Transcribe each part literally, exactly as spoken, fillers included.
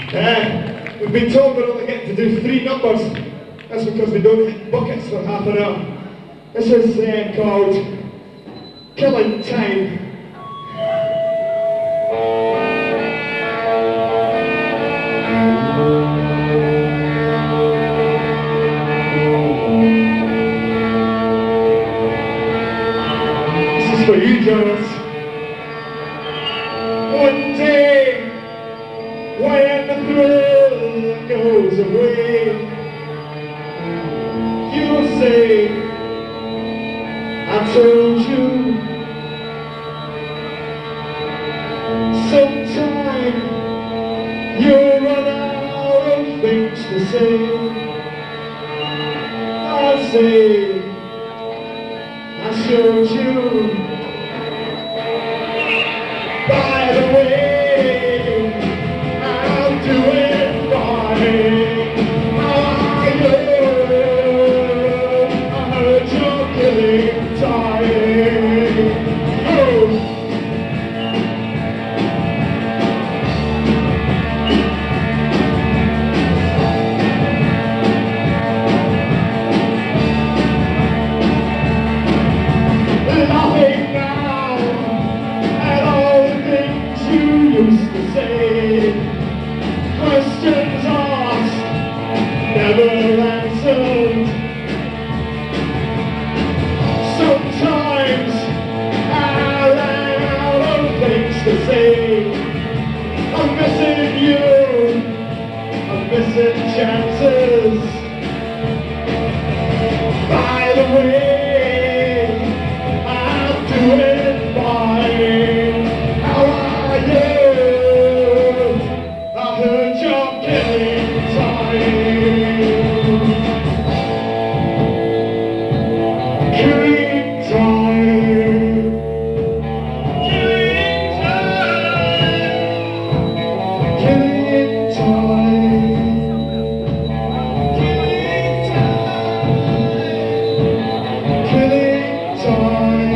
Uh, we've been told we're only getting to do three numbers. That's because we don't hit buckets for half an hour. This is uh, called Killing Time. This is for you, Jonas. One day, when the thrill goes away, you'll say, I told you. Sometime you'll run out of things to say. I say, I showed you. By the way, I'll do it for me. I heard you're killing time. Oh. Laughing now at all the things you used to say. Questions asked, never answered. Sometimes I ran out of things to say. I'm missing you, I'm missing chances. By the way, I'm doing fine. How are you? I heard you're killing time. Killing time. Killing time. Killing time. Killing time. Killing time.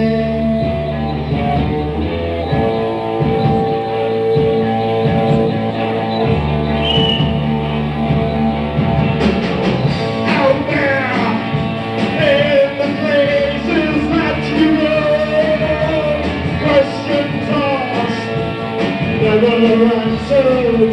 Out there in the places that you know, questions asked, never answered.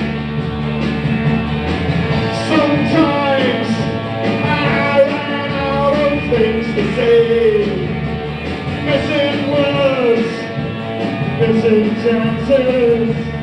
Sometimes I ran out of things to say. Missing words, missing chances.